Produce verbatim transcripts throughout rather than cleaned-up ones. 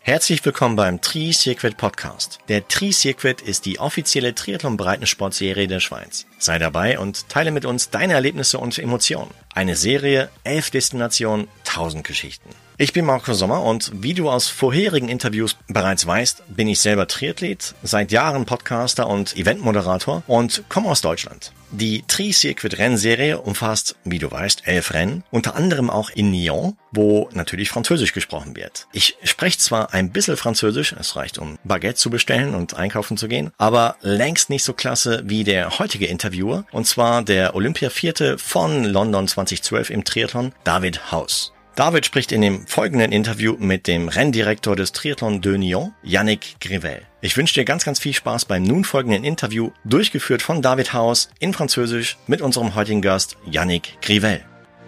Herzlich willkommen beim Tri-Circuit Podcast. Der Tri-Circuit ist die offizielle Triathlon-Breitensportserie der Schweiz. Sei dabei und teile mit uns deine Erlebnisse und Emotionen. Eine Serie, elf Destinationen, tausend Geschichten. Ich bin Marco Sommer und wie du aus vorherigen Interviews bereits weißt, bin ich selber Triathlet, seit Jahren Podcaster und Eventmoderator und komme aus Deutschland. Die Tri-Circuit-Rennserie umfasst, wie du weißt, elf Rennen, unter anderem auch in Nyon, wo natürlich Französisch gesprochen wird. Ich spreche zwar ein bisschen Französisch, es reicht, um Baguette zu bestellen und einkaufen zu gehen, aber längst nicht so klasse wie der heutige Interviewer, und zwar der Olympia-Vierte von London zweitausendzwölf im Triathlon, David Haus. David spricht in dem folgenden Interview mit dem Renndirektor des Triathlon de Nyon, Yannick Grivel. Ich wünsche dir ganz, ganz viel Spaß beim nun folgenden Interview, durchgeführt von David Haus in Französisch mit unserem heutigen Gast Yannick Grivel.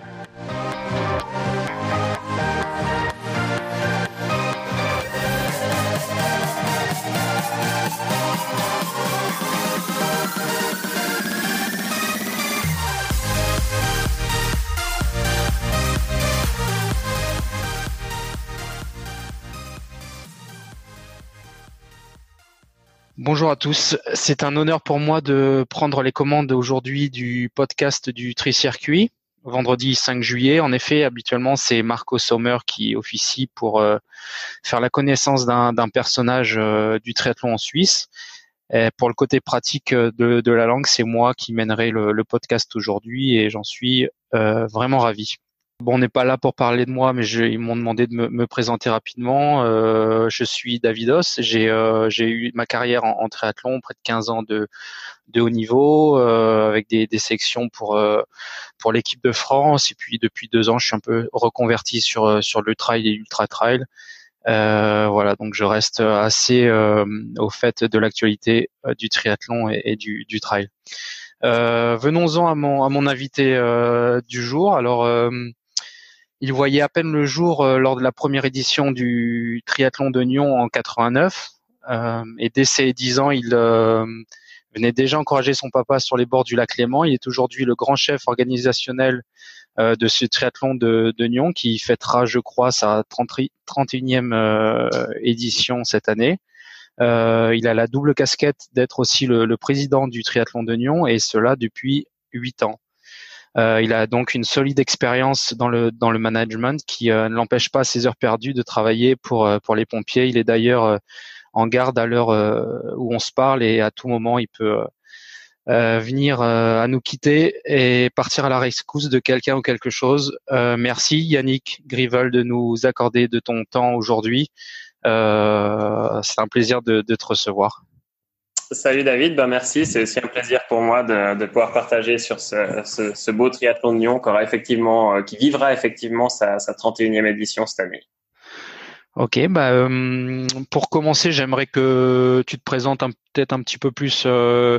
Bonjour à tous, c'est un honneur pour moi de prendre les commandes aujourd'hui du podcast du Tri-Circuit, vendredi cinq juillet. En effet, habituellement, c'est Marco Sommer qui officie pour euh, faire la connaissance d'un, d'un personnage euh, du triathlon en Suisse. Et pour le côté pratique de, de la langue, c'est moi qui mènerai le, le podcast aujourd'hui et j'en suis euh, vraiment ravi. Bon, on n'est pas là pour parler de moi, mais je, ils m'ont demandé de me, me présenter rapidement. Euh, je suis Davidos. J'ai, euh, j'ai eu ma carrière en, en triathlon, près de quinze ans de, de haut niveau, euh, avec des, des sections pour euh, pour l'équipe de France. Et puis depuis deux ans, je suis un peu reconverti sur sur le trail et l'ultra trail. Euh, voilà, donc je reste assez euh, au fait de l'actualité euh, du triathlon et, et du, du trail. Euh, venons-en à mon à mon invité euh, du jour. Alors euh, il voyait à peine le jour euh, lors de la première édition du triathlon de Nyon en quatre-vingt-neuf. Euh, et dès ses dix ans, il euh, venait déjà encourager son papa sur les bords du lac Léman. Il est aujourd'hui le grand chef organisationnel euh, de ce triathlon de, de Nyon qui fêtera, je crois, sa trente et unième euh, édition cette année. Euh, il a la double casquette d'être aussi le, le président du triathlon de Nyon et cela depuis huit ans. Euh, il a donc une solide expérience dans le dans le management qui euh, ne l'empêche pas à ses heures perdues de travailler pour euh, pour les pompiers. Il est d'ailleurs euh, en garde à l'heure euh, où on se parle et à tout moment il peut euh, venir euh, à nous quitter et partir à la rescousse de quelqu'un ou quelque chose. Euh, merci Yannick Grivel de nous accorder de ton temps aujourd'hui. Euh, c'est un plaisir de, de te recevoir. Salut David, ben merci. C'est aussi un plaisir pour moi de, de pouvoir partager sur ce, ce, ce beau triathlon de Nyon qui aura effectivement, euh, qui vivra effectivement sa, sa trente et unième édition cette année. Ok, bah euh, pour commencer, j'aimerais que tu te présentes un, peut-être un petit peu plus euh,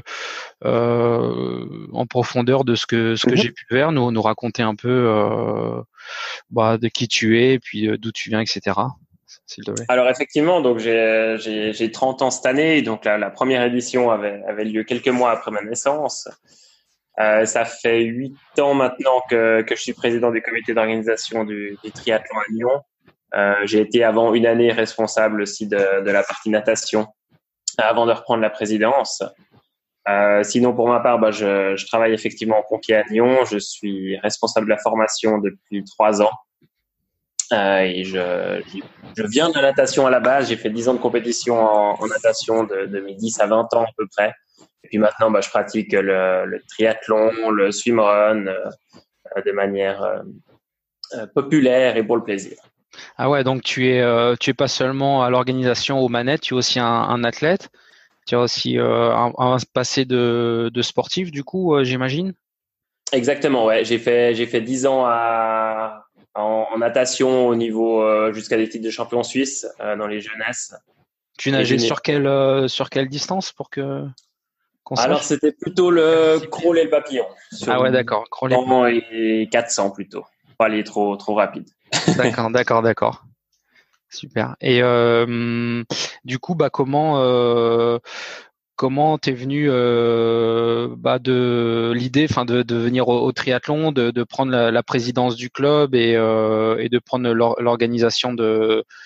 euh, en profondeur de ce que ce que mm-hmm. j'ai pu faire, nous nous raconter un peu euh, bah, de qui tu es, et puis euh, d'où tu viens, et cetera. Alors effectivement, donc j'ai, j'ai, j'ai trente ans cette année, donc la, la première édition avait, avait lieu quelques mois après ma naissance. Euh, ça fait huit ans maintenant que, que je suis président du comité d'organisation du, du triathlon à Nyon. Euh, j'ai été avant une année responsable aussi de, de la partie natation avant de reprendre la présidence. Euh, sinon, pour ma part, bah, je, je travaille effectivement en pompier à Nyon. Je suis responsable de la formation depuis trois ans. Euh, et je, je viens de la natation à la base. J'ai fait dix ans de compétition en, en natation de, de mes dix à vingt ans à peu près. Et puis maintenant, bah, je pratique le, le triathlon, le swimrun euh, de manière euh, euh, populaire et pour le plaisir. Ah ouais, donc tu es euh, tu es pas seulement à l'organisation aux manettes, tu es aussi un, un athlète. Tu as aussi euh, un, un passé de, de sportif du coup, euh, j'imagine. Exactement, ouais. J'ai fait j'ai fait dix ans à En, en natation au niveau euh, jusqu'à des titres de champion suisse euh, dans les jeunesses. Tu nageais sur quelle euh, sur quelle distance pour que qu'on Alors sache? C'était plutôt le crawl et le papillon. Ah ouais, d'accord, crawl et quatre cents plutôt. Pas aller trop trop rapide. D'accord, d'accord, d'accord. Super. Et euh, du coup, bah comment euh, comment t'es venu euh, bah de l'idée, enfin de, de venir au, au triathlon, de, de prendre la, la présidence du club et, euh, et de prendre l'or, l'organisation de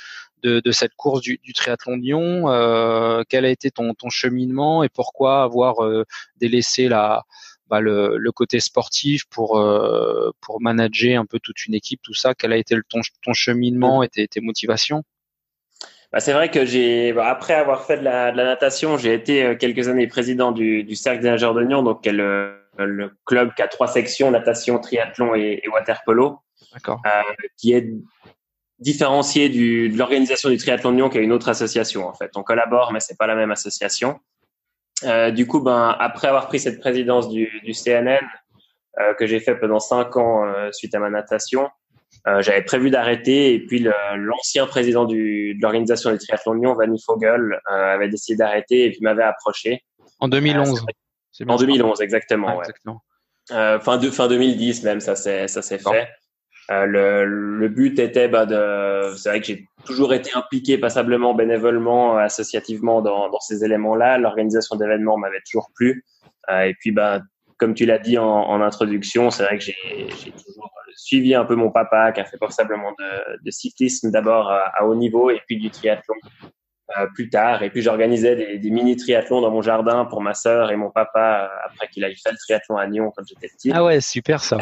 de, de cette course du, du triathlon de Lyon. Euh, quel a été ton, ton cheminement et pourquoi avoir euh, délaissé la, bah, le, le côté sportif pour euh, pour manager un peu toute une équipe, tout ça? Quel a été le, ton, ton cheminement et tes, tes motivations? Bah, c'est vrai que j'ai, bah, après avoir fait de la, de la natation, j'ai été quelques années président du, du Cercle des nageurs de Nyon, donc qui est le, le club qui a trois sections, natation, triathlon et, et water-polo. D'accord. Euh, qui est différencié du, de l'organisation du triathlon de Nyon, qui est une autre association en fait. On collabore, mais c'est pas la même association. Euh, du coup, ben après avoir pris cette présidence du, du C N N euh, que j'ai fait pendant cinq ans euh, suite à ma natation, euh, j'avais prévu d'arrêter et puis le, l'ancien président du, de l'organisation du triathlon de Nyon, Vanny Fogel, euh, avait décidé d'arrêter et puis m'avait approché. En deux mille onze. Euh, c'est en deux mille onze, exactement. Ouais, ouais. exactement. Euh, fin de fin deux mille dix même, ça s'est ça s'est fait. Euh, le, le but était bah, de. C'est vrai que j'ai toujours été impliqué passablement, bénévolement, associativement dans, dans ces éléments-là. L'organisation d'événements m'avait toujours plu. Euh, et puis, bah, comme tu l'as dit en, en introduction, c'est vrai que j'ai, j'ai toujours suivi un peu mon papa qui a fait passablement de, de cyclisme d'abord à, à haut niveau et puis du triathlon euh, plus tard. Et puis, j'organisais des, des mini triathlons dans mon jardin pour ma sœur et mon papa après qu'il aille faire le triathlon à Nyon quand j'étais petit. Ah ouais, super ça.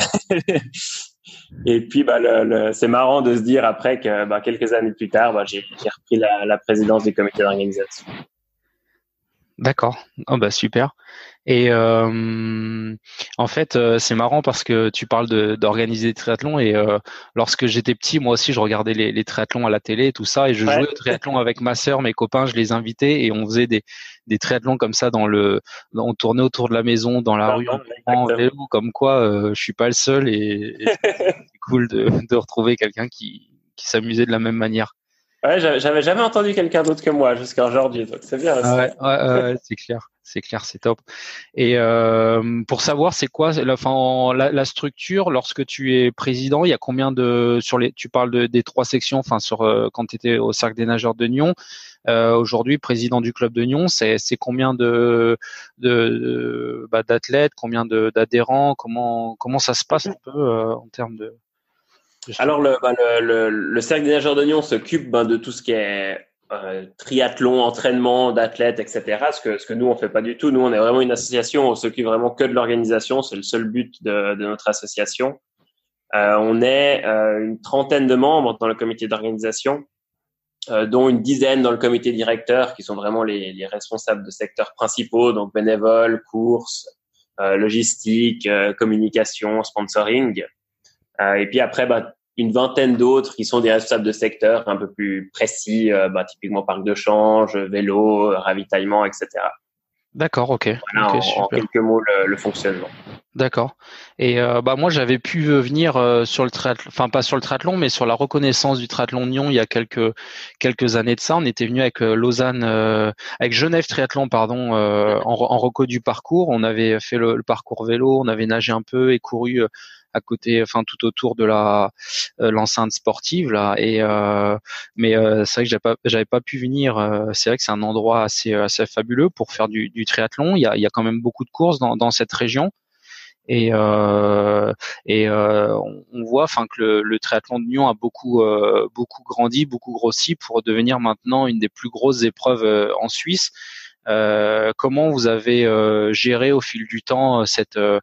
Et puis, bah, le, le, c'est marrant de se dire après que bah, quelques années plus tard, bah, j'ai, j'ai repris la, la présidence du comité d'organisation. D'accord. Oh bah super. Et euh, en fait, euh, c'est marrant parce que tu parles de, d'organiser des triathlons et euh, lorsque j'étais petit, moi aussi, je regardais les, les triathlons à la télé et tout ça et je Ouais. jouais au triathlon avec ma sœur, mes copains, je les invitais et on faisait des, des triathlons comme ça dans le, on tournait autour de la maison, dans la rue, en vélo, comme quoi euh, je suis pas le seul et, et c'est cool de, de retrouver quelqu'un qui, qui s'amusait de la même manière. Ouais, j'avais jamais entendu quelqu'un d'autre que moi jusqu'à aujourd'hui, donc c'est bien. Ah ouais, ouais, ouais, c'est clair, c'est clair, c'est top. Et euh, pour savoir, c'est quoi la, enfin, la, la structure lorsque tu es président? Il y a combien de sur les? Tu parles de, des trois sections, enfin sur euh, quand tu étais au Cercle des nageurs de Nyon. Euh, aujourd'hui, président du club de Nyon, c'est c'est combien de de, de bah, d'athlètes, combien de d'adhérents? Comment comment ça se passe un peu euh, en termes de Alors, le, bah, le, le, le Cercle des nageurs de Nyon s'occupe bah, de tout ce qui est euh, triathlon, entraînement d'athlètes, et cetera. Ce que, ce que nous, on fait pas du tout. Nous, on est vraiment une association, on s'occupe vraiment que de l'organisation. C'est le seul but de, de notre association. Euh, on est euh, une trentaine de membres dans le comité d'organisation, euh, dont une dizaine dans le comité directeur, qui sont vraiment les, les responsables de secteurs principaux, donc bénévoles, courses, euh, logistique, euh, communication, sponsoring. Euh, et puis après, bah, une vingtaine d'autres qui sont des responsables de secteurs un peu plus précis, euh, bah, typiquement parc de change, vélo, ravitaillement, et cetera. D'accord, ok. Voilà, okay en, super. en quelques mots, le, le fonctionnement. D'accord. Et euh, bah moi j'avais pu venir euh, sur le triathlon, enfin pas sur le triathlon, mais sur la reconnaissance du triathlon de Nyon il y a quelques quelques années de ça. On était venu avec euh, Lausanne, euh, avec Genève Triathlon pardon, euh, en, en reco du parcours. On avait fait le, le parcours vélo, on avait nagé un peu et couru euh, à côté, enfin tout autour de la euh, l'enceinte sportive là. Et euh, mais euh, c'est vrai que j'avais pas j'avais pas pu venir. Euh, c'est vrai que c'est un endroit assez assez fabuleux pour faire du, du triathlon. Il y a il y a quand même beaucoup de courses dans dans cette région. Et, euh, et euh, on, on voit, enfin, que le, le triathlon de Nyon a beaucoup, euh, beaucoup grandi, beaucoup grossi pour devenir maintenant une des plus grosses épreuves euh, en Suisse. Euh, comment vous avez euh, géré au fil du temps cette, euh,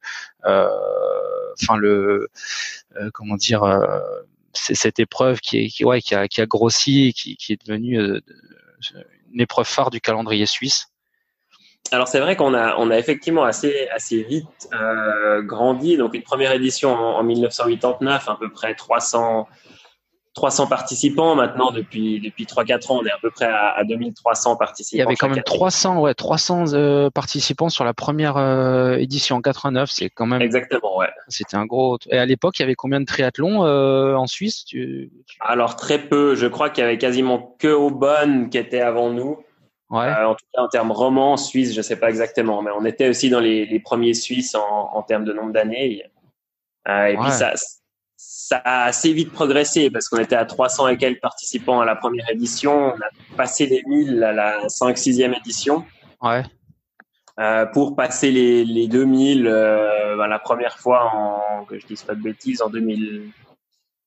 enfin le, euh, comment dire, euh, c'est cette épreuve qui est, qui, ouais, qui a, qui a grossi, et qui, qui est devenue euh, une épreuve phare du calendrier suisse? Alors c'est vrai qu'on a on a effectivement assez assez vite euh, grandi. Donc une première édition en, en dix-neuf cent quatre-vingt-dix-neuf, à peu près trois cents participants. Maintenant depuis depuis trois quatre ans, on est à peu près à, à deux mille trois cents participants. Il y avait quand même trois cents ouais trois cents euh, participants sur la première euh, édition en quatre-vingt-neuf. C'est quand même exactement ouais. C'était un gros. Et à l'époque, il y avait combien de triathlons euh, en Suisse? tu, tu... Alors très peu. Je crois qu'il y avait quasiment que Aubonne qui était avant nous. Ouais. Euh, en tout cas, en termes romans, Suisse, je sais pas exactement, mais on était aussi dans les, les premiers Suisses en, en termes de nombre d'années. Euh, et ouais. Puis ça, ça a assez vite progressé parce qu'on était à trois cents et quelques participants à la première édition. On a passé les mille à la cinq sixième édition. Ouais. Euh, pour passer les, les deux mille euh, ben, la première fois en, que je dise pas de bêtises, en deux mille,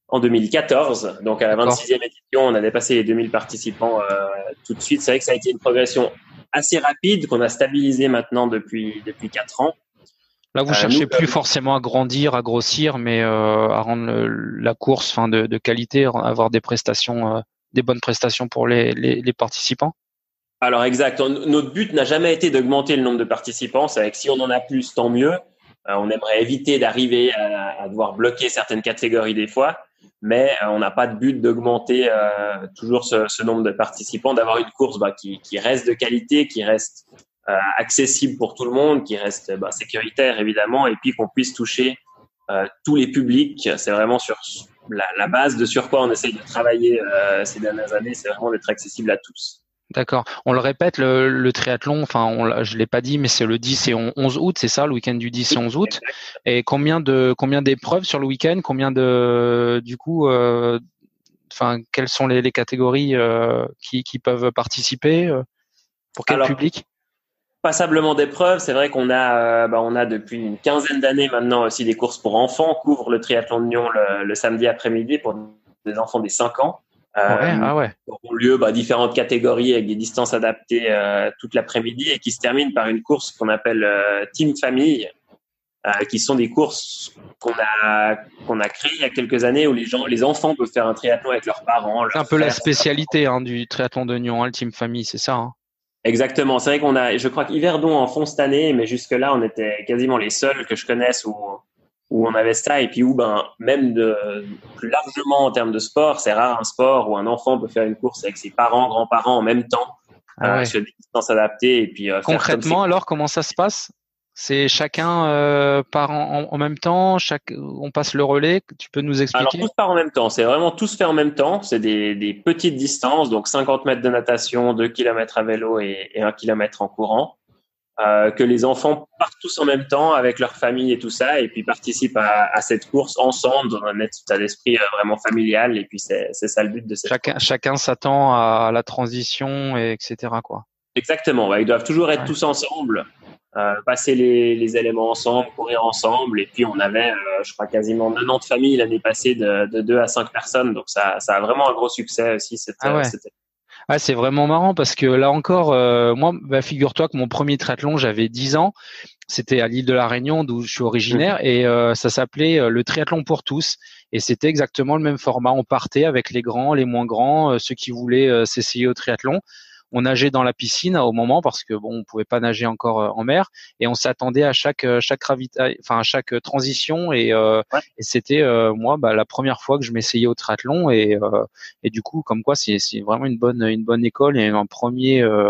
en deux mille quatorze. Donc à la vingt-sixième édition, on a dépassé les deux mille participants euh, tout de suite. C'est vrai que ça a été une progression assez rapide qu'on a stabilisé maintenant depuis depuis quatre ans. Là, vous euh, cherchez nous, plus euh, forcément à grandir, à grossir, mais euh, à rendre le, la course, enfin, de, de qualité, avoir des prestations, euh, des bonnes prestations pour les, les, les participants. Alors exact. On, notre but n'a jamais été d'augmenter le nombre de participants. C'est vrai que si on en a plus, tant mieux. Euh, on aimerait éviter d'arriver à, à devoir bloquer certaines catégories des fois, mais euh, on n'a pas de but d'augmenter euh, toujours ce, ce nombre de participants, d'avoir une course bah, qui, qui reste de qualité, qui reste Euh, accessible pour tout le monde, qui reste bah, sécuritaire évidemment, et puis qu'on puisse toucher euh, tous les publics. C'est vraiment sur la, la base de sur quoi on essaye de travailler euh, ces dernières années, c'est vraiment d'être accessible à tous. D'accord. On le répète, le, le triathlon, enfin, on, je l'ai pas dit, mais c'est le dix et onze août, c'est ça, le week-end du dix et onze août. Et combien de combien d'épreuves sur le week-end, combien de du coup, euh, enfin, quelles sont les, les catégories euh, qui, qui peuvent participer euh, pour quel Alors, public? Passablement d'épreuves. C'est vrai qu'on a, euh, bah, on a depuis une quinzaine d'années maintenant aussi des courses pour enfants. On couvre le triathlon de Nyon le, le samedi après-midi pour des enfants des cinq ans. Euh, ouais, ah ouais. Ont lieu bah, différentes catégories avec des distances adaptées euh, toute l'après-midi et qui se terminent par une course qu'on appelle euh, Team Famille, euh, qui sont des courses qu'on a qu'on a créées il y a quelques années où les gens, les enfants peuvent faire un triathlon avec leurs parents. C'est un peu frères, la spécialité hein, du triathlon de Nyon, hein, le Team Famille, c'est ça. Hein. Exactement. C'est vrai qu'on a, je crois qu'Yverdon en font cette année, mais jusque-là, on était quasiment les seuls que je connaisse où, où on avait ça. Et puis où, ben, même de, plus largement en termes de sport, c'est rare un sport où un enfant peut faire une course avec ses parents, grands-parents en même temps, ah ouais. euh, sur des distances adaptées. Et puis, euh, concrètement, alors, comment ça se passe? C'est chacun euh, part en, en même temps, chaque, on passe le relais. Tu peux nous expliquer? Alors tous part en même temps. C'est vraiment tous fait en même temps. C'est des, des petites distances, donc cinquante mètres de natation, deux kilomètres à vélo et, et un kilomètre en courant. Euh, que les enfants partent tous en même temps avec leur famille et tout ça, et puis participent à, à cette course ensemble dans un état d'esprit vraiment familial. Et puis c'est, c'est ça le but de cette chacun, course. Chacun s'attend à la transition, et etc. quoi. Exactement. Ouais, ils doivent toujours être ouais. tous ensemble. Euh, passer les, les éléments ensemble, courir ensemble, et puis on avait, euh, je crois, quasiment quatre-vingt-dix familles l'année passée de, de deux à cinq personnes, donc ça, ça a vraiment un gros succès aussi. Cette, ah ouais. cette... Ah, c'est vraiment marrant parce que là encore, euh, moi, bah, figure-toi que mon premier triathlon, j'avais dix ans, c'était à l'île de la Réunion d'où je suis originaire, mmh. et euh, ça s'appelait euh, le triathlon pour tous, et c'était exactement le même format. On partait avec les grands, les moins grands, euh, ceux qui voulaient euh, s'essayer au triathlon. On nageait dans la piscine au moment parce que bon, on pouvait pas nager encore en mer, et on s'attendait à chaque chaque ravita... enfin à chaque transition, et, euh, ouais. et c'était euh, moi bah, la première fois que je m'essayais au triathlon, et euh, et du coup comme quoi c'est c'est vraiment une bonne une bonne école et un premier euh,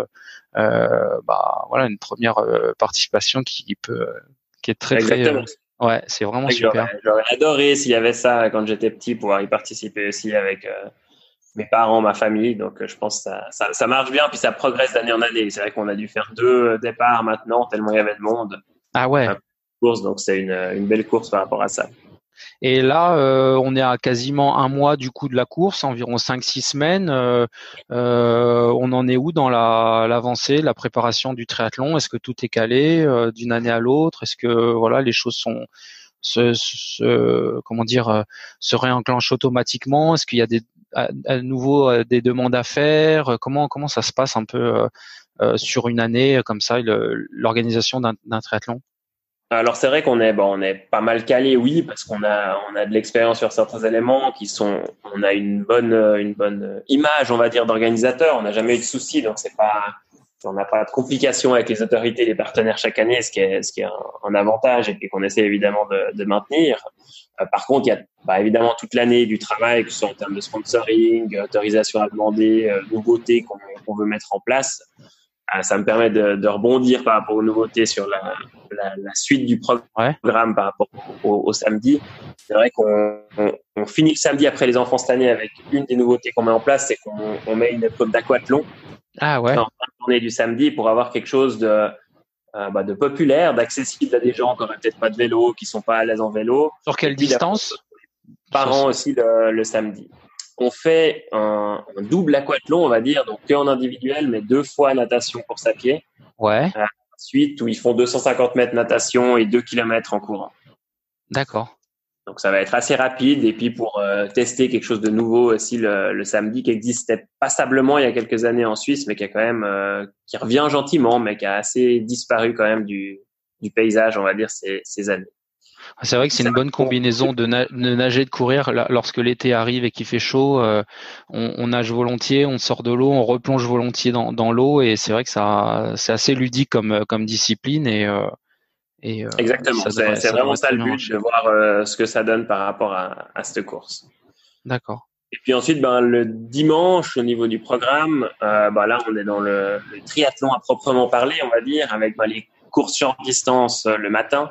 euh, bah voilà une première euh, participation qui peut qui est très Exactement. très euh, ouais c'est vraiment ouais, super. J'aurais, j'aurais adoré s'il y avait ça quand j'étais petit, pouvoir y participer aussi avec. Euh... mes parents, ma famille, donc je pense que ça, ça, ça marche bien, puis ça progresse d'année en année. C'est vrai qu'on a dû faire deux départs maintenant, tellement il y avait de monde. Ah ouais. Course, donc c'est une, une belle course par rapport à ça. Et là, euh, on est à quasiment un mois du coup de la course, environ cinq six semaines. Euh, euh, on en est où dans la, l'avancée, la préparation du triathlon? Est-ce que tout est calé euh, d'une année à l'autre? Est-ce que voilà, les choses sont se, se comment dire euh, se réenclenchent automatiquement? Est-ce qu'il y a des à, à nouveau euh, des demandes à faire? Comment comment ça se passe un peu euh, euh, sur une année comme ça, le, l'organisation d'un, d'un triathlon? Alors c'est vrai qu'on est bon, on est pas mal calé, oui, parce qu'on a on a de l'expérience sur certains éléments qui sont, on a une bonne une bonne image, on va dire, d'organisateur. On n'a jamais eu de soucis, donc c'est pas, on n'a pas de complications avec les autorités, les partenaires chaque année, ce qui est ce qui est un, un avantage et puis qu'on essaie évidemment de, de maintenir. Euh, par contre, il y a bah, évidemment toute l'année du travail, que ce soit en termes de sponsoring, autorisation à demander, euh, nouveautés qu'on, qu'on veut mettre en place. Euh, ça me permet de, de rebondir par rapport aux nouveautés sur la, la, la suite du programme ouais. par rapport au, au samedi. C'est vrai qu'on on, on finit le samedi après les enfants cette année avec une des nouveautés qu'on met en place, c'est qu'on on met une épreuve d'aquathlon ah ouais. en fin de journée du samedi pour avoir quelque chose de, euh, bah, de populaire, d'accessible à des gens qui n'auraient peut-être pas de vélo, qui sont pas à l'aise en vélo. Sur quelle distance? Parents aussi le, le samedi. On fait un, un double aquathlon, on va dire, donc que en individuel, mais deux fois natation course à pied. Ouais. Euh, ensuite, où ils font deux cent cinquante mètres natation et deux kilomètres en courant. D'accord. Donc ça va être assez rapide. Et puis pour euh, tester quelque chose de nouveau aussi le, le samedi, qui existait passablement il y a quelques années en Suisse, mais qui a quand même euh, qui revient gentiment, mais qui a assez disparu quand même du, du paysage, on va dire, ces, ces années. C'est vrai que c'est une bonne combinaison de, na- de nager et de courir. Là, lorsque l'été arrive et qu'il fait chaud, euh, on, on nage volontiers, on sort de l'eau, on replonge volontiers dans, dans l'eau, et c'est vrai que ça, c'est assez ludique comme, comme discipline. Et, euh, et euh, Exactement, ça c'est, devrait, c'est ça vraiment devrait ça très le bien but, marcher. de voir euh, ce que ça donne par rapport à, à cette course. D'accord. Et puis ensuite, ben, le dimanche, au niveau du programme, euh, ben, là, on est dans le, le triathlon à proprement parler, on va dire, avec ben, les courses sur distance euh, le matin,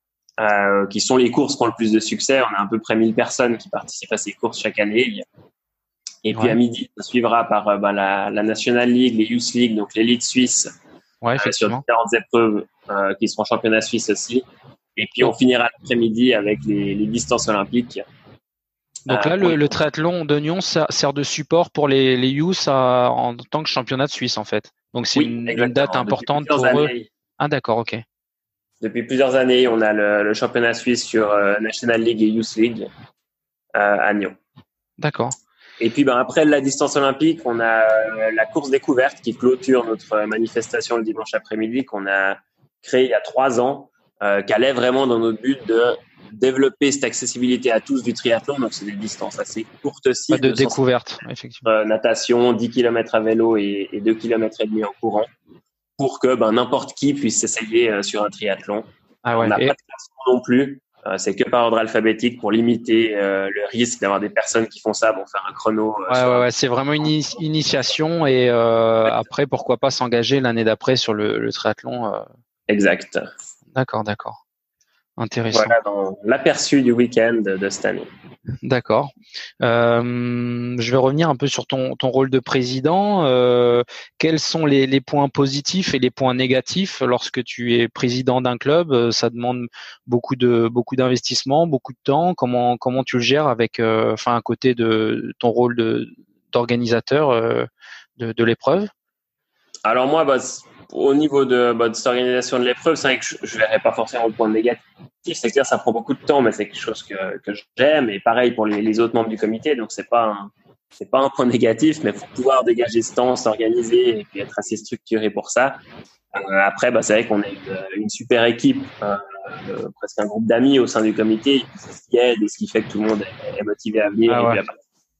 euh, qui sont les courses qui ont le plus de succès. On a à peu près mille personnes qui participent à ces courses chaque année. Et puis Ouais. à midi, ça suivra par euh, ben, la, la National League, les Youth League, donc l'élite suisse, Ouais, euh, sur effectivement. différentes épreuves euh, qui seront championnats suisses aussi. Et puis on finira l'après-midi avec les, les distances olympiques. Donc euh, là, pour le, les- le triathlon de Nyon ça sert de support pour les, les youths à- en tant que championnat de Suisse, en fait. Donc c'est Oui, une, une exactement. date Depuis importante plusieurs pour eux. années, Ah d'accord, ok. Depuis plusieurs années, on a le, le championnat suisse sur euh, National League et Youth League euh, à Nyon. D'accord. Et puis ben, après la distance olympique, on a euh, la course découverte qui clôture notre manifestation le dimanche après-midi, qu'on a créée il y a trois ans, euh, qui allait vraiment dans notre but de développer cette accessibilité à tous du triathlon. Donc c'est des distances assez courtes aussi. Pas de découverte, effectivement. Euh, natation, dix kilomètres à vélo et, et deux kilomètres et demi en courant, pour que ben, n'importe qui puisse s'essayer euh, sur un triathlon. Ah ouais. On n'a Et- pas de classement non plus. Euh, c'est que par ordre alphabétique pour limiter euh, le risque d'avoir des personnes qui font ça pour faire un chrono. euh, Ouais, sur ouais, un- ouais, c'est vraiment une ini- initiation et euh, après, pourquoi pas s'engager l'année d'après sur le, le triathlon. euh. Exact. D'accord, d'accord. Intéressant. Voilà dans l'aperçu du week-end de cette année. D'accord. Euh, je vais revenir un peu sur ton, ton rôle de président. Euh, quels sont les, les points positifs et les points négatifs lorsque tu es président d'un club? Euh, Ça demande beaucoup de beaucoup d'investissement, beaucoup de temps. Comment comment tu le gères avec, euh, enfin, à côté de ton rôle de d'organisateur euh, de, de l'épreuve? Alors moi, bah, c- au niveau de, bah, de cette organisation de l'épreuve, c'est vrai que je ne verrais pas forcément le point négatif. C'est clair, ça prend beaucoup de temps, mais c'est quelque chose que, que j'aime. Et pareil pour les, les autres membres du comité. Donc c'est pas un, c'est pas un point négatif, mais il faut pouvoir dégager ce temps, s'organiser et puis être assez structuré pour ça. Euh, après, bah, c'est vrai qu'on est une, une super équipe, euh, euh, presque un groupe d'amis au sein du comité. C'est ce qui aide et ce qui fait que tout le monde est, est motivé à venir. Ah et ouais. puis à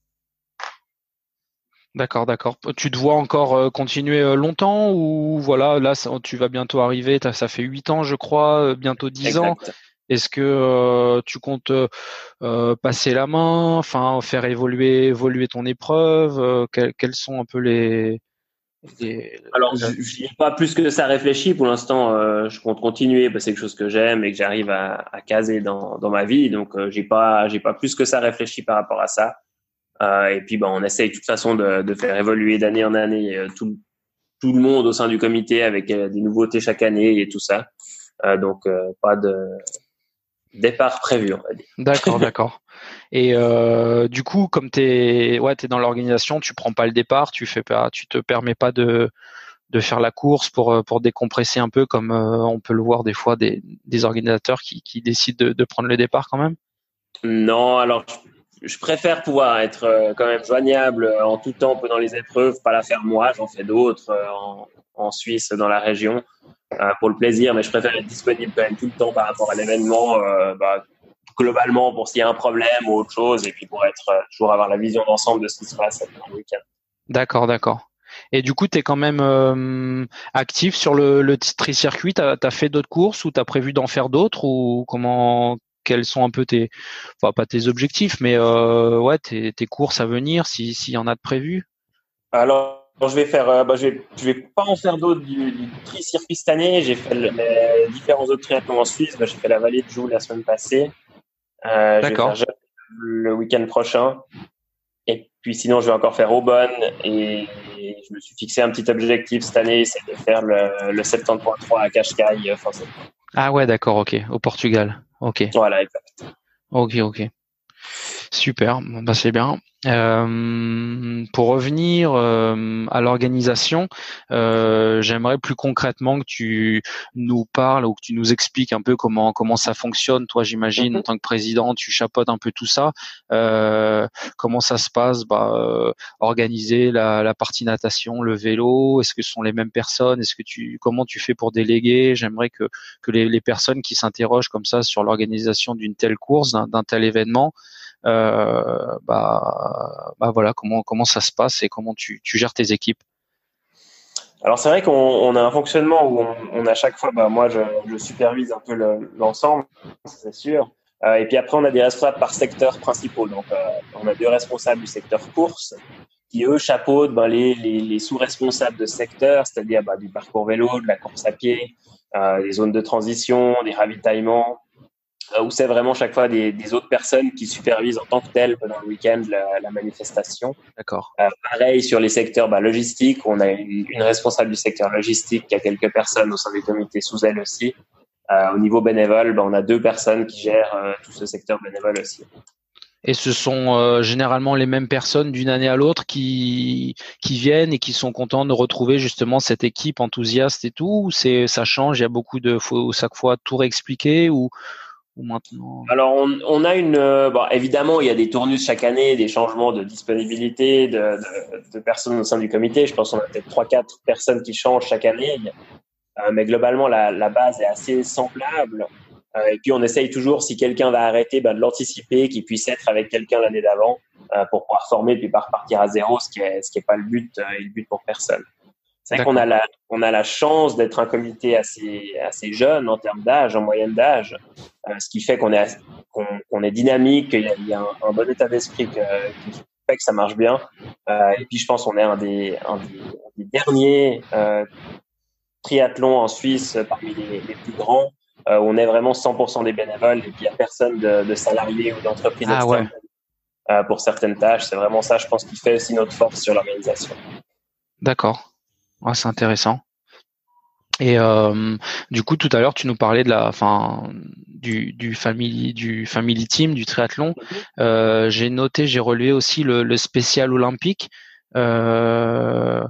D'accord, d'accord. Tu te vois encore euh, continuer euh, longtemps ou voilà, là ça- tu vas bientôt arriver, t'as- ça fait huit ans je crois, euh, bientôt dix ans. Exact. Est-ce que euh, tu comptes euh, euh, passer la main, enfin faire évoluer évoluer ton épreuve, euh, quels, quels sont un peu les, les... Alors, je n'y ai pas plus que ça réfléchi. Pour l'instant, euh, je compte continuer parce que c'est quelque chose que j'aime et que j'arrive à, à caser dans, dans ma vie. Donc, euh, j'ai pas, j'ai pas plus que ça réfléchi par rapport à ça. Euh, et puis, ben, on essaye de toute façon de, de faire évoluer d'année en année euh, tout, tout le monde au sein du comité avec euh, des nouveautés chaque année et tout ça. Euh, donc, euh, pas de départ prévu, on va dire. D'accord, d'accord. Et euh, du coup, comme t'es, ouais, t'es dans l'organisation, tu prends pas le départ, tu fais pas, tu te permets pas de de faire la course pour pour décompresser un peu, comme euh, on peut le voir des fois des des organisateurs qui qui décident de, de prendre le départ quand même. Non, alors je, je préfère pouvoir être euh, quand même joignable euh, en tout temps pendant les épreuves, pas la faire moi, j'en fais d'autres euh, en, en Suisse, dans la région, euh, pour le plaisir, mais je préfère être disponible quand même tout le temps par rapport à l'événement, euh, bah, globalement pour s'il y a un problème ou autre chose, et puis pour être euh, toujours avoir la vision d'ensemble de ce qui se passe dans le week-end. D'accord, d'accord. Et du coup, tu es quand même euh, actif sur le, le tri-circuit. Tu as fait d'autres courses ou tu as prévu d'en faire d'autres ou comment, quels sont un peu tes, enfin pas tes objectifs, mais euh, ouais, tes, tes courses à venir, si s'il y en a de prévues? Alors, je vais faire, euh, bah, je vais, je vais pas en faire d'autres du, du tri-circuit cette année. J'ai fait le, les différents autres triathlons en Suisse. Bah, j'ai fait la vallée de Joux la semaine passée. Euh, je vais D'accord. faire le week-end prochain. Et puis sinon, je vais encore faire Aubonne. Et je me suis fixé un petit objectif cette année, c'est de faire le, le soixante-dix point trois à Cascais euh, fin septembre. Ah ouais, d'accord, ok. Au Portugal. Ok. Voilà, exact. Ok, ok. Super, bon, bah c'est bien. Euh, pour revenir euh, à l'organisation, euh, j'aimerais plus concrètement que tu nous parles ou que tu nous expliques un peu comment comment ça fonctionne. Toi, j'imagine, en tant que président, tu chapeautes un peu tout ça. Euh, comment ça se passe, bah, euh, organiser la, la partie natation, le vélo. Est-ce que ce sont les mêmes personnes? Est-ce que tu comment tu fais pour déléguer? J'aimerais que que les, les personnes qui s'interrogent comme ça sur l'organisation d'une telle course, d'un, d'un tel événement, Euh, bah, bah voilà, comment comment ça se passe et comment tu, tu gères tes équipes. Alors c'est vrai qu'on on a un fonctionnement où on, on a chaque fois, bah moi je, je supervise un peu le, l'ensemble, c'est sûr. Euh, et puis après on a des responsables par secteur principaux. Donc euh, on a deux responsables du secteur course qui eux chapeautent ben, les, les, les sous-responsables de secteur, c'est-à-dire bah, du parcours vélo, de la course à pied, euh, des zones de transition, des ravitaillements, où c'est vraiment chaque fois des, des autres personnes qui supervisent en tant que telles pendant le week-end la, la manifestation. D'accord. Euh, pareil sur les secteurs bah, logistiques, on a une, une responsable du secteur logistique qui a quelques personnes au sein du comité sous elle aussi. Euh, au niveau bénévole, bah, on a deux personnes qui gèrent euh, tout ce secteur bénévole aussi. Et ce sont euh, généralement les mêmes personnes d'une année à l'autre qui qui viennent et qui sont contents de retrouver justement cette équipe enthousiaste et tout. Ou c'est ça change, il y a beaucoup de faut chaque fois tout réexpliquer ou ou maintenant. Alors on, on a une euh, bon, évidemment il y a des tournus chaque année, des changements de disponibilité de, de, de personnes au sein du comité. Je pense qu'on a peut-être trois quatre personnes qui changent chaque année, euh, mais globalement la, la base est assez semblable. Euh, et puis on essaye toujours, si quelqu'un va arrêter, ben, de l'anticiper, qu'il puisse être avec quelqu'un l'année d'avant euh, pour pouvoir former puis pas repartir à zéro, ce qui est ce qui est pas le but euh, et le but pour personne. C'est vrai qu'on a la on a la chance d'être un comité assez assez jeune en termes d'âge, en moyenne d'âge, euh, ce qui fait qu'on est qu'on, qu'on est dynamique, qu'il y a, il y a un, un bon état d'esprit que, qui fait que ça marche bien. Euh, et puis je pense qu'on est un des un des, un des derniers euh, triathlons en Suisse parmi les, les plus grands. Euh, on est vraiment cent pour cent des bénévoles et puis il n'y a personne de, de salarié ou d'entreprise Ah, externe ouais. euh, pour certaines tâches. C'est vraiment ça, je pense, qui fait aussi notre force sur l'organisation. D'accord. Ouais, c'est intéressant. Et euh, du coup, tout à l'heure, tu nous parlais de la, enfin, du du family du family team du triathlon. Euh, j'ai noté, j'ai relevé aussi le, le spécial olympique. Euh,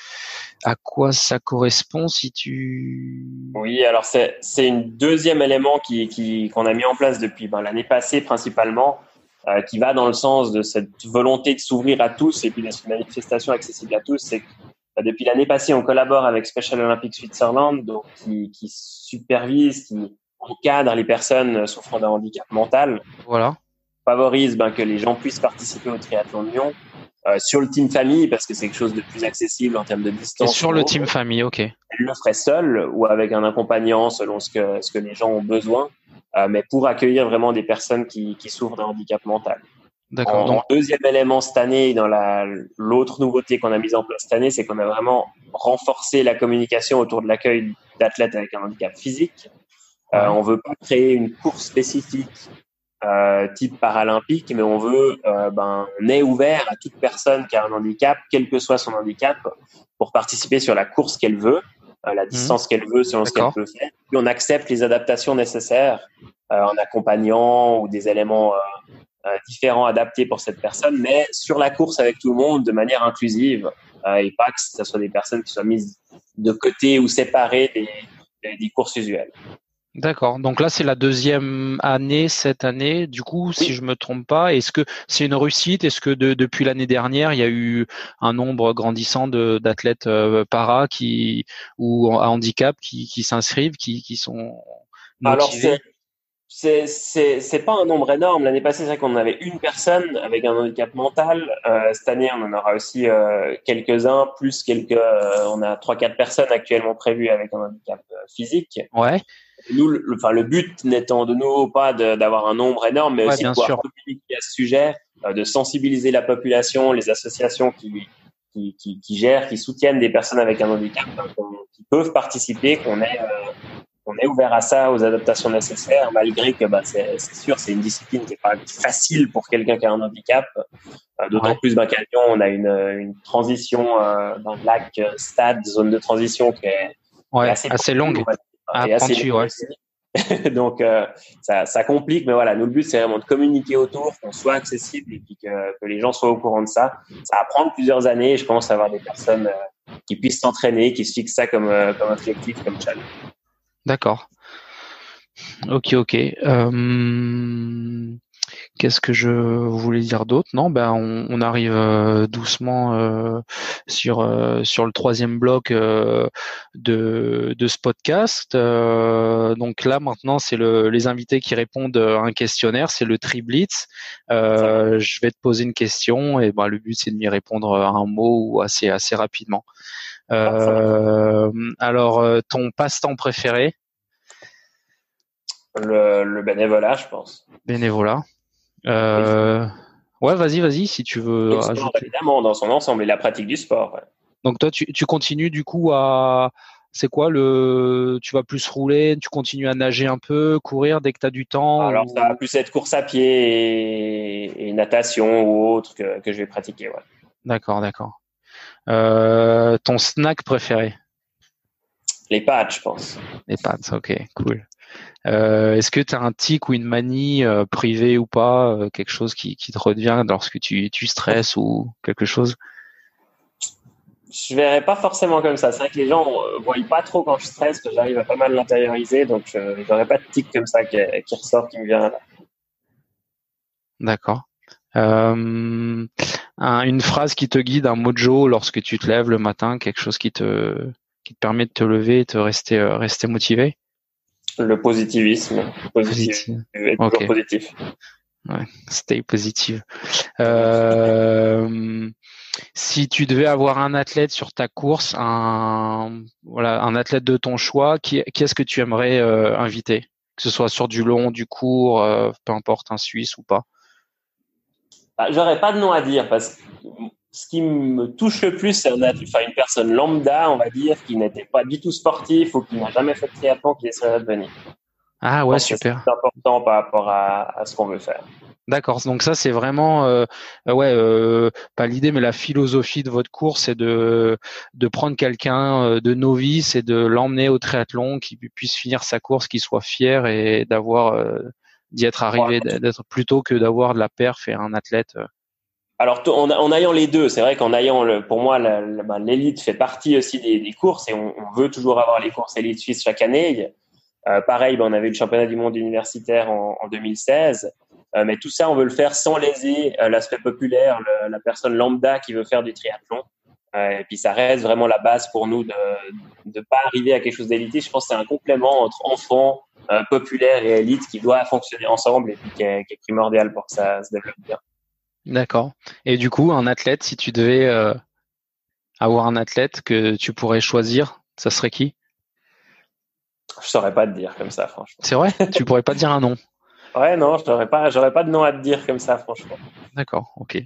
à quoi ça correspond si tu... Oui, alors c'est c'est une deuxième élément qui qui qu'on a mis en place depuis ben, l'année passée principalement, euh, qui va dans le sens de cette volonté de s'ouvrir à tous et puis d'être une manifestation accessible à tous. C'est que ben, depuis l'année passée, on collabore avec Special Olympics Switzerland, donc qui qui supervise, qui encadre les personnes souffrant d'un handicap mental. Voilà. Favorise ben, que les gens puissent participer au triathlon de Lyon. Euh, sur le team famille, parce que c'est quelque chose de plus accessible en termes de distance. Et sur le team famille, ok. Elle le ferait seule ou avec un accompagnant selon ce que, ce que les gens ont besoin, euh, mais pour accueillir vraiment des personnes qui, qui souffrent d'un handicap mental. D'accord. En, Donc, en deuxième élément cette année, dans la, l'autre nouveauté qu'on a mise en place cette année, c'est qu'on a vraiment renforcé la communication autour de l'accueil d'athlètes avec un handicap physique. Euh, ouais. On veut pas créer une course spécifique Euh, type paralympique, mais on veut, euh, ben, on est ouvert à toute personne qui a un handicap, quel que soit son handicap, pour participer sur la course qu'elle veut, euh, la distance mmh. qu'elle veut selon D'accord. ce qu'elle peut faire. Puis on accepte les adaptations nécessaires euh, en accompagnant ou des éléments euh, euh, différents adaptés pour cette personne, mais sur la course avec tout le monde de manière inclusive euh, et pas que ce soit des personnes qui soient mises de côté ou séparées des, des, des courses usuelles. D'accord. Donc là, c'est la deuxième année cette année. Du coup, oui. si je me trompe pas, est-ce que c'est une réussite? Est-ce que de, depuis l'année dernière, il y a eu un nombre grandissant de, d'athlètes euh, para qui ou à handicap qui, qui s'inscrivent, qui, qui sont motivés? Alors c'est c'est c'est c'est pas un nombre énorme. L'année passée, c'est vrai qu'on avait une personne avec un handicap mental. Euh, cette année, on en aura aussi euh, quelques-uns, plus quelques. Euh, on a trois quatre personnes actuellement prévues avec un handicap euh, physique. Ouais. Nous, le, enfin, le but n'étant de nouveau pas de, d'avoir un nombre énorme, mais ouais, aussi de pouvoir sûr. communiquer à ce sujet, euh, de sensibiliser la population, les associations qui, qui, qui, qui gèrent, qui soutiennent des personnes avec un handicap, hein, qui peuvent participer, qu'on est, euh, qu'on est ouvert à ça, aux adaptations nécessaires, malgré que bah, c'est, c'est sûr, c'est une discipline qui n'est pas facile pour quelqu'un qui a un handicap. Euh, d'autant ouais. plus bah, qu'à Lyon, on a une, une transition euh, dans le lac euh, stade, zone de transition qui est, ouais, qui est assez, assez longue. Ah, et assez pointu, ouais. Donc, euh, ça, ça complique. Mais voilà, nous, le but, c'est vraiment de communiquer autour, qu'on soit accessible et puis que, que les gens soient au courant de ça. Ça va prendre plusieurs années et je pense avoir des personnes euh, qui puissent s'entraîner, qui se fixent ça comme, euh, comme objectif, comme challenge. D'accord. Ok, ok. Euh... Qu'est-ce que je voulais dire d'autre? Non, ben on, on arrive euh, doucement euh, sur euh, sur le troisième bloc euh, de de ce podcast. Euh, donc là maintenant, c'est le les invités qui répondent à un questionnaire, c'est le Tri Blitz. Euh, je vais te poser une question et ben le but c'est de m'y répondre à un mot ou assez assez rapidement. Euh, alors ton passe-temps préféré? Le, le bénévolat, je pense. Bénévolat. Euh, ouais, vas-y, vas-y, si tu veux le sport, ajouter. Évidemment, dans son ensemble, et la pratique du sport. Ouais. Donc toi, tu, tu continues du coup à, c'est quoi le, tu vas plus rouler, tu continues à nager un peu, courir dès que tu as du temps. Alors ou... ça va plus être course à pied et, et natation ou autre que, que je vais pratiquer. Ouais. D'accord, d'accord. Euh, ton snack préféré? Les pâtes, je pense. Les pâtes, ok, cool. Euh, est-ce que tu as un tic ou une manie euh, privée ou pas, euh, quelque chose qui, qui te revient lorsque tu, tu stresses ou quelque chose? Je verrais pas forcément comme ça. C'est vrai que les gens ne voient pas trop quand je stresse, que j'arrive à pas mal l'intérioriser, donc je n'aurais pas de tic comme ça qui, qui ressort, qui me vient là. D'accord. Euh, un, une phrase qui te guide, un mojo lorsque tu te lèves le matin, quelque chose qui te qui te permet de te lever et de rester euh, rester motivé? Le positivisme. Positif. Positive. Être toujours Okay. positif. Ouais, stay positive. Euh, si tu devais avoir un athlète sur ta course, un voilà, un athlète de ton choix, qui, qui est-ce que tu aimerais euh, inviter? Que ce soit sur du long, du court, euh, peu importe, un Suisse ou pas. Bah, j'aurais pas de nom à dire parce que ce qui me touche le plus, c'est un athlète, enfin, une personne lambda, on va dire, qui n'était pas du tout sportif ou qui n'a jamais fait de triathlon, qui essaierait de venir. Ah ouais, super. C'est important par rapport à, à ce qu'on veut faire. D'accord. Donc ça, c'est vraiment, euh, ouais, euh, pas l'idée, mais la philosophie de votre course, c'est de de prendre quelqu'un de novice et de l'emmener au triathlon, qui puisse finir sa course, qu'il soit fier et d'avoir euh, d'y être arrivé, ouais. d'être plutôt que d'avoir de la perf et un athlète. Euh. Alors, en, en ayant les deux, c'est vrai qu'en ayant, le, pour moi, la, la, bah, l'élite fait partie aussi des, des courses et on, on veut toujours avoir les courses élites suisses chaque année. Euh, pareil, bah, on avait eu le championnat du monde universitaire en, en deux mille seize. Euh, mais tout ça, on veut le faire sans léser euh, l'aspect populaire, le, la personne lambda qui veut faire du triathlon. Euh, et puis, ça reste vraiment la base pour nous de ne pas arriver à quelque chose d'élitiste. Je pense que c'est un complément entre enfants, euh, populaire et élite qui doit fonctionner ensemble et puis qui est, qui est primordial pour que ça se développe bien. D'accord. Et du coup, un athlète, si tu devais euh, avoir un athlète que tu pourrais choisir, ça serait qui? Je saurais pas te dire comme ça, franchement. C'est vrai? Tu pourrais pas te dire un nom? Ouais, non, j'aurais pas, j'aurais pas de nom à te dire comme ça, franchement. D'accord, ok.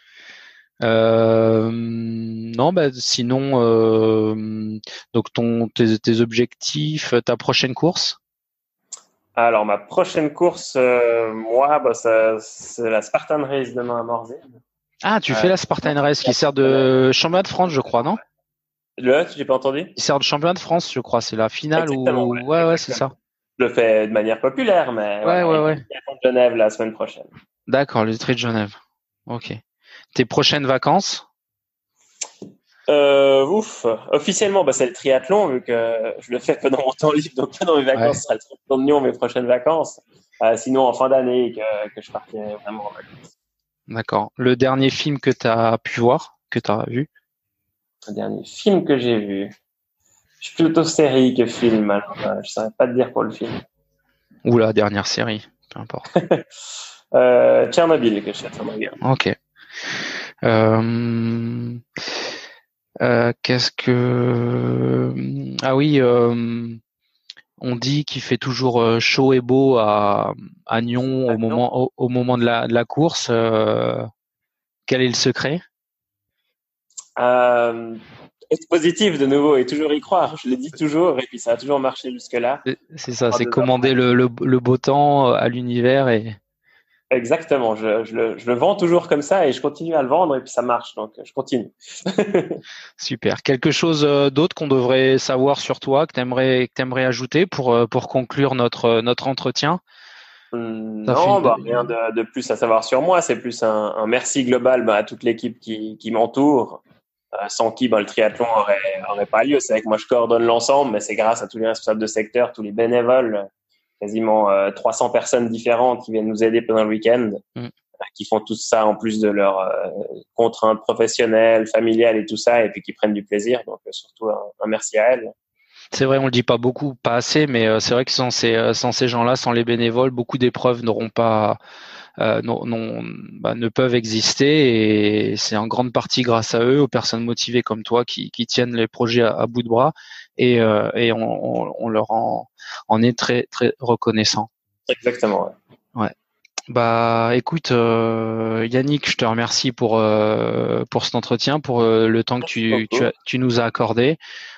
Euh, non, bah sinon, euh, donc ton tes, tes objectifs, ta prochaine course? Alors ma prochaine course, euh, moi, bah, ça, c'est la Spartan Race demain à Morzine. Ah, tu euh, fais la Spartan Race qui sert de championnat de France, je crois, non? Le, j'ai pas entendu. Il sert de championnat de France, je crois. C'est la finale. Exactement, ou ouais, ouais, ouais, c'est ça. Je le fais de manière populaire, mais ouais, voilà, ouais, ouais. Il y a Genève la semaine prochaine. D'accord, le Tri de Genève. Ok. Tes prochaines vacances? Euh, ouf. Officiellement, bah, c'est le triathlon, vu que je le fais pendant mon temps libre, donc pendant mes vacances, ouais. Ce sera le triathlon de Nyon, mes prochaines vacances. Euh, sinon, en fin d'année, que, que je partirai vraiment en vacances. D'accord. Le dernier film que tu as pu voir, que tu as vu? Le dernier film que j'ai vu. Je suis plutôt série que film, alors euh, je ne saurais pas te dire pour le film. Ou la dernière série, peu importe. euh, Tchernobyl, que je suis en train de regarder. Ok. Euh... Euh, qu'est-ce que ah oui euh, on dit qu'il fait toujours chaud et beau à, à Nyon au moment au, au moment de la, de la course. Euh, quel est le secret? euh, Être positif de nouveau et toujours y croire. Je le dis toujours et puis ça a toujours marché jusque là. C'est ça, c'est commander le, le, le beau temps à l'univers et Exactement, je, je, le, je le vends toujours comme ça et je continue à le vendre et puis ça marche, donc je continue. Super. Quelque chose d'autre qu'on devrait savoir sur toi, que t'aimerais, que t'aimerais ajouter pour, pour conclure notre, notre entretien? Hum, non, une... bah, rien de, de plus à savoir sur moi. C'est plus un, un merci global bah, à toute l'équipe qui, qui m'entoure, euh, sans qui bah, le triathlon aurait, aurait pas lieu. C'est vrai que moi je coordonne l'ensemble, mais c'est grâce à tous les responsables de secteur, tous les bénévoles, quasiment euh, trois cents personnes différentes qui viennent nous aider pendant le week-end, mm. euh, qui font tout ça en plus de leurs euh, contraintes professionnelles, familiales et tout ça, et puis qui prennent du plaisir. Donc euh, surtout un, un merci à elles. C'est vrai, on le dit pas beaucoup, pas assez, mais euh, c'est vrai que sans ces, euh, sans ces gens-là, sans les bénévoles, beaucoup d'épreuves n'auront pas, euh, non, non, bah, ne peuvent exister. Et c'est en grande partie grâce à eux, aux personnes motivées comme toi, qui, qui tiennent les projets à, à bout de bras. Et, euh, et on, on, on leur en, en est très, très reconnaissant. Exactement. Ouais. ouais. Bah, écoute, euh, Yannick, je te remercie pour euh, pour cet entretien, pour euh, le temps que tu tu, as, tu nous as accordé.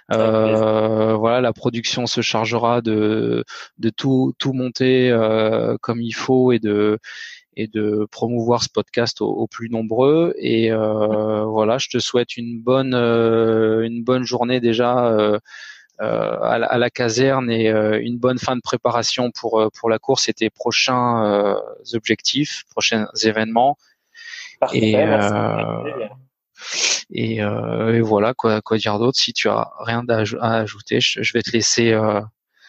Euh, voilà, la production se chargera de de tout tout monter euh, comme il faut et de et de promouvoir ce podcast au, au plus nombreux. Et euh, voilà, je te souhaite une bonne euh, une bonne journée déjà. Euh, Euh, à, la, à la caserne et euh, une bonne fin de préparation pour pour la course et tes prochains euh, objectifs, prochains événements. Parfait, et, euh, et, euh, et voilà quoi quoi dire d'autre. Si tu as rien à ajouter, je, je vais te laisser euh,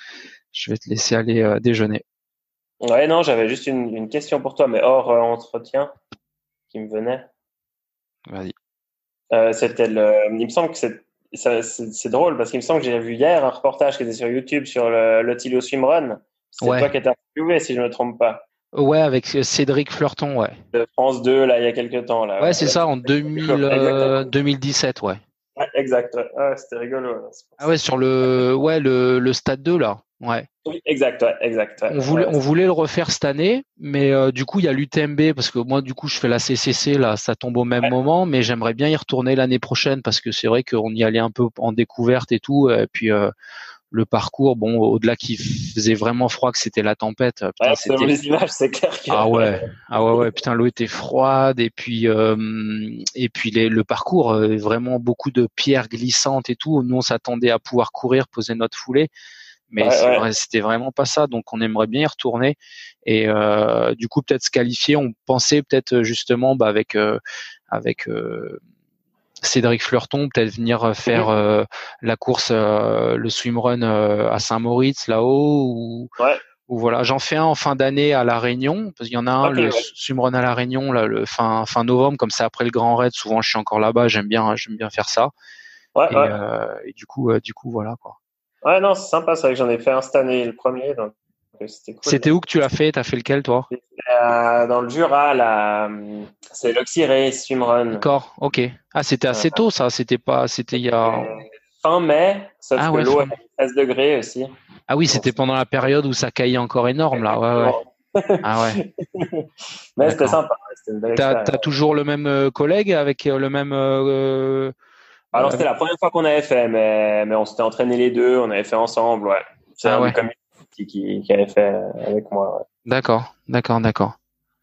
je vais te laisser aller euh, déjeuner. Ouais, non, j'avais juste une, une question pour toi, mais hors euh, entretien qui me venait. Vas-y. Euh, c'était le. Il me semble que c'est Ça, c'est, c'est drôle parce qu'il me semble que j'ai vu hier un reportage qui était sur YouTube sur le, le Tilo Swimrun. C'est ouais. toi qui étais interviewé, si je ne me trompe pas. Ouais, avec Cédric Fleurton, ouais. De France deux, là, il y a quelques temps. Là, ouais, ouais, c'est ça, en deux mille, euh, deux mille dix-sept, ouais. Ouais, exact, ouais. Ah, c'était rigolo. Là, ah ouais, sur le, ouais, le, le stade deux, là. Ouais. Oui, exact, ouais, exact. Ouais. On voulait, ouais, on voulait le refaire cette année, mais euh, du coup, il y a l'U T M B parce que moi, du coup, je fais la C C C là, ça tombe au même ouais. moment, mais j'aimerais bien y retourner l'année prochaine parce que c'est vrai qu'on y allait un peu en découverte et tout, et puis euh, le parcours, bon, au-delà qu'il faisait vraiment froid, que c'était la tempête. Putain, ouais, c'était... les images, c'est clair. Que... Ah ouais, ah ouais, ouais, putain, l'eau était froide et puis euh, et puis les, le parcours, euh, vraiment beaucoup de pierres glissantes et tout. Nous, on s'attendait à pouvoir courir, poser notre foulée. Mais ouais, c'est ouais. vrai, c'était vraiment pas ça, donc on aimerait bien y retourner et euh, du coup peut-être se qualifier. On pensait peut-être justement bah, avec euh, avec euh, Cédric Fleurton peut-être venir faire euh, la course, euh, le swimrun euh, à Saint-Moritz là-haut ou, ouais. ou voilà. J'en fais un en fin d'année à La Réunion parce qu'il y en a un okay, le ouais. swimrun à La Réunion là le fin fin novembre comme ça après le Grand Raid. Souvent je suis encore là-bas, j'aime bien j'aime bien faire ça. Ouais, et, ouais. Euh, et du coup euh, du coup voilà quoi. Ouais, non, c'est sympa, c'est vrai que j'en ai fait un cette année, le premier, donc c'était cool. C'était où que tu l'as fait? T'as fait lequel, toi? euh, Dans le Jura, là, c'est l'Oxyré Swimrun. D'accord, ok. Ah, c'était assez tôt, ça, c'était pas, c'était il y a... Fin mai, sauf ah, que ouais, l'eau fin... était treize degrés aussi. Ah oui, c'était pendant la période où ça caillait encore énorme, là, ouais, ouais. Ah ouais. Mais c'était sympa, c'était une belle t'as, expérience. T'as toujours le même euh, collègue avec euh, le même... Euh, Alors, c'était la première fois qu'on avait fait, mais, mais on s'était entraînés les deux, on avait fait ensemble, ouais. C'est ah, un ouais. community qui, qui avait fait avec moi, ouais. D'accord, d'accord, d'accord.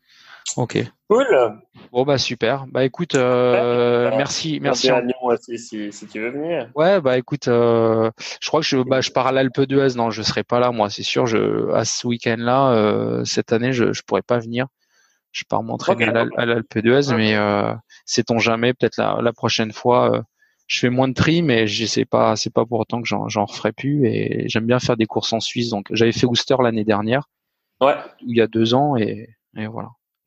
Ok. Cool. Bon, bah, super. Bah, écoute, euh, ouais. merci, merci. À Lyon aussi, si, si tu veux venir. Ouais, bah, écoute, euh, je crois que je, bah, je pars à l'Alpe d'Huez. Non, je serai pas là, moi, c'est sûr. Je, à ce week-end-là, euh, cette année, je, je pourrais pas venir. Je pars m'entraîner okay, à l'Alpe d'Huez, okay. mais euh, sait-on jamais, peut-être la, la prochaine fois, euh, je fais moins de tri, mais je sais pas, c'est pas pour autant que j'en, j'en referai plus. Et j'aime bien faire des courses en Suisse. Donc, j'avais fait Worcester l'année dernière, ouais, il y a deux ans, et, et voilà.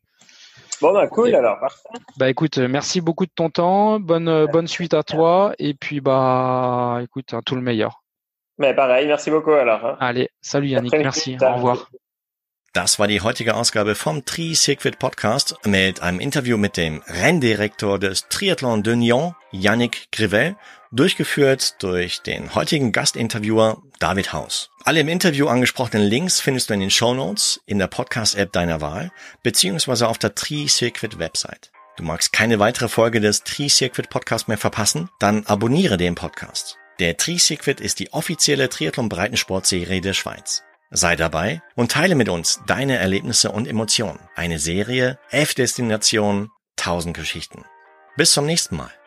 Bon bah cool et, alors, parfait. Bah écoute, merci beaucoup de ton temps, bonne merci. bonne suite à toi, et puis bah écoute, tout le meilleur. Mais pareil, merci beaucoup alors. Hein. Allez, salut Yannick, merci, au revoir. Das war die heutige Ausgabe vom Tri-Circuit Podcast mit einem Interview mit dem Renndirektor des Triathlon de Nyon, Yannick Crivel, durchgeführt durch den heutigen Gastinterviewer David Haus. Alle im Interview angesprochenen Links findest du in den Shownotes, in der Podcast-App deiner Wahl, beziehungsweise auf der Tri-Circuit-Website. Du magst keine weitere Folge des Tri-Circuit Podcasts mehr verpassen? Dann abonniere den Podcast. Der Tri-Circuit ist die offizielle Triathlon-Breitensportserie der Schweiz. Sei dabei und teile mit uns deine Erlebnisse und Emotionen. Eine Serie, elf Destinationen, tausend Geschichten. Bis zum nächsten Mal.